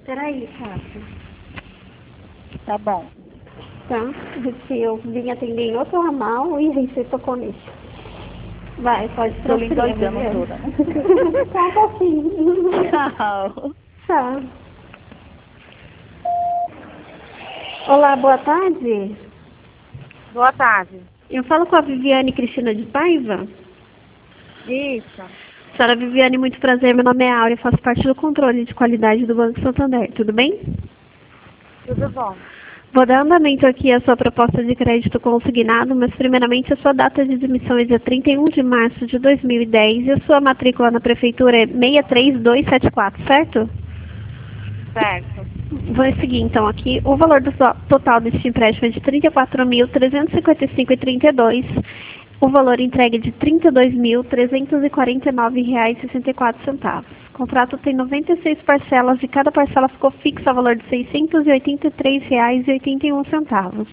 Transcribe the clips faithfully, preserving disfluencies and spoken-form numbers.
Peraí, Cássio. Tá bom. Tá? Porque eu vim atender em outro ramal e aí você tocou nisso. Vai, pode Tô lhe transferir, endoidando Viviane. toda, né? Só um pouquinho. Tchau. Tá. Olá, boa tarde. Boa tarde. Eu falo com a Viviane Cristina de Paiva. Isso. Senhora Viviane, muito prazer. Meu nome é Áurea, faço parte do controle de qualidade do Banco Santander. Tudo bem? Tudo bom. Vou dar andamento aqui à sua proposta de crédito consignado, mas primeiramente a sua data de admissão é dia trinta e um de março de dois mil e dez e a sua matrícula na prefeitura é seis três dois sete quatro, certo? Certo. Vou seguir então aqui. O valor do to- total deste empréstimo é de trinta e quatro mil trezentos e cinquenta e cinco reais e trinta e dois centavos. O valor entregue é de trinta e dois mil trezentos e quarenta e nove reais e sessenta e quatro centavos. O contrato tem noventa e seis parcelas e cada parcela ficou fixa ao valor de seiscentos e oitenta e três reais e oitenta e um centavos.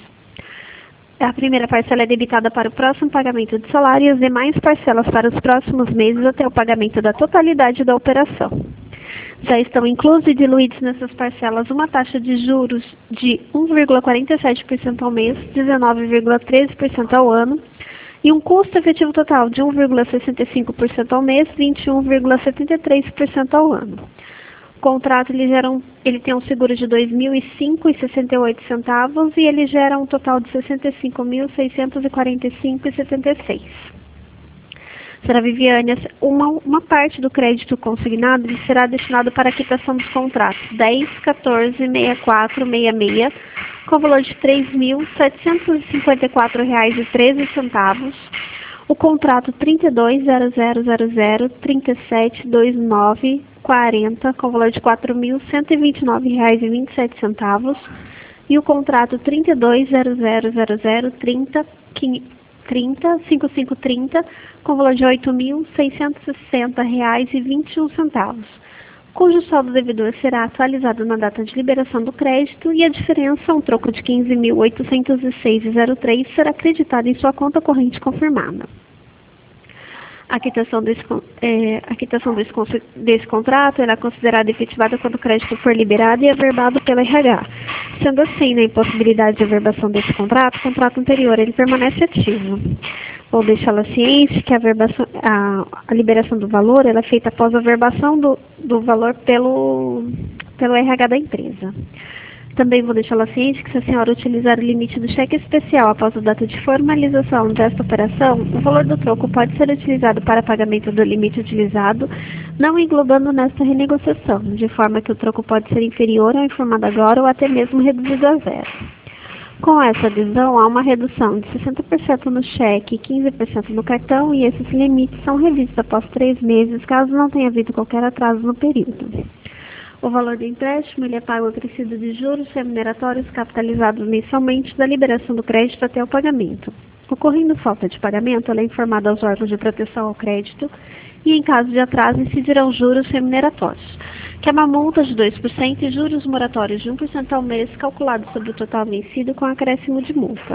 A primeira parcela é debitada para o próximo pagamento de salário e as demais parcelas para os próximos meses até o pagamento da totalidade da operação. Já estão inclusos e diluídos nessas parcelas uma taxa de juros de um vírgula quarenta e sete por cento ao mês, dezenove vírgula treze por cento ao ano, e um custo efetivo total de um vírgula sessenta e cinco por cento ao mês, vinte e um vírgula setenta e três por cento ao ano. O contrato ele, gera um, ele tem um seguro de dois mil e cinco reais e sessenta e oito centavos e ele gera um total de sessenta e cinco mil seiscentos e quarenta e cinco reais e setenta e seis centavos. Senhora Viviane, uma, uma parte do crédito consignado será destinado para a quitação dos contratos dez, quatorze, sessenta e quatro, sessenta e seis, com valor de três mil setecentos e cinquenta e quatro reais e treze centavos. O contrato trinta e dois, zero zero zero zero, trinta e sete, vinte e nove, quarenta, com valor de quatro mil cento e vinte e nove reais e vinte e sete centavos. E o contrato trinta e dois, zero zero zero zero, trinta, trinta, cinquenta e cinco trinta, com valor de oito mil seiscentos e sessenta reais e vinte e um centavos, cujo saldo devedor será atualizado na data de liberação do crédito e a diferença, um troco de quinze mil oitocentos e seis reais e zero três, será acreditada em sua conta corrente confirmada. A quitação desse, é, a quitação desse, desse contrato é considerada efetivada quando o crédito for liberado e averbado pela R H. Sendo assim, na impossibilidade de averbação desse contrato, o contrato anterior ele permanece ativo. Vou deixá-la ciente que a, averbação, a, a liberação do valor ela é feita após a averbação do, do valor pelo, pelo R H da empresa. Também vou deixá-la ciente que se a senhora utilizar o limite do cheque especial após a data de formalização desta operação, o valor do troco pode ser utilizado para pagamento do limite utilizado, não englobando nesta renegociação, de forma que o troco pode ser inferior ao informado agora ou até mesmo reduzido a zero. Com essa adesão, há uma redução de sessenta por cento no cheque e quinze por cento no cartão, e esses limites são revistos após três meses, caso não tenha havido qualquer atraso no período. O valor do empréstimo ele é pago acrescido de juros remuneratórios capitalizados mensalmente da liberação do crédito até o pagamento. Ocorrendo falta de pagamento, ela é informada aos órgãos de proteção ao crédito e, em caso de atraso, incidirão juros remuneratórios, que é uma multa de dois por cento e juros moratórios de um por cento ao mês, calculado sobre o total vencido com acréscimo de multa.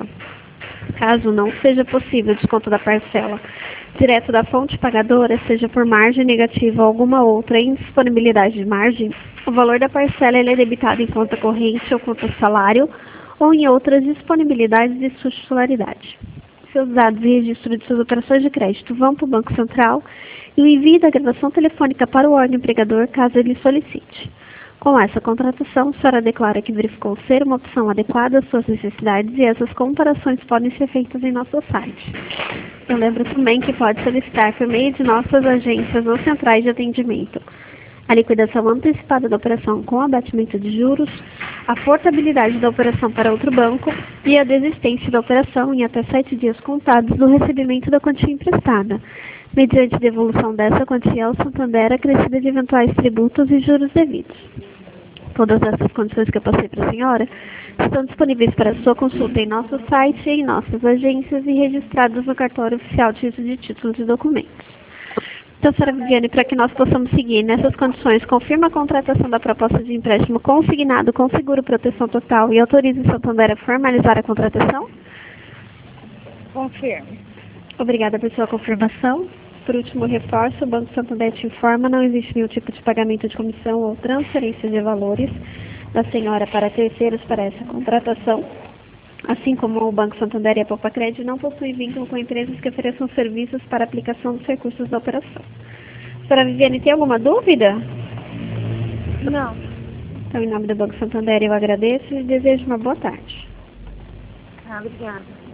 Caso não seja possível o desconto da parcela direto da fonte pagadora, seja por margem negativa ou alguma outra indisponibilidade de margem, o valor da parcela ele é debitado em conta corrente ou conta salário ou em outras disponibilidades de sua titularidade. Seus dados e registro de suas operações de crédito vão para o Banco Central e o envio da gravação telefônica para o órgão empregador caso ele solicite. Com essa contratação, a senhora declara que verificou ser uma opção adequada às suas necessidades e essas comparações podem ser feitas em nosso site. Eu lembro também que pode solicitar por meio de nossas agências ou centrais de atendimento a liquidação antecipada da operação com abatimento de juros, a portabilidade da operação para outro banco e a desistência da operação em até sete dias contados do recebimento da quantia emprestada, mediante devolução dessa quantia ao Santander acrescida de eventuais tributos e juros devidos. Todas essas condições que eu passei para a senhora estão disponíveis para sua consulta em nosso site, em nossas agências e registradas no cartório oficial de registro de títulos e documentos. Então, senhora Viviane, para que nós possamos seguir nessas condições, confirma a contratação da proposta de empréstimo consignado com seguro proteção total e autorize o Santander a formalizar a contratação? Confirme. Obrigada por sua confirmação. Por último, reforço, o Banco Santander te informa, não existe nenhum tipo de pagamento de comissão ou transferência de valores da senhora para terceiros para essa contratação. Assim como o Banco Santander e a Poupa-Crédito não possuem vínculo com empresas que ofereçam serviços para aplicação dos recursos da operação. Senhora Viviane, tem alguma dúvida? Não. Então, em nome do Banco Santander, eu agradeço e desejo uma boa tarde. Ah, obrigada.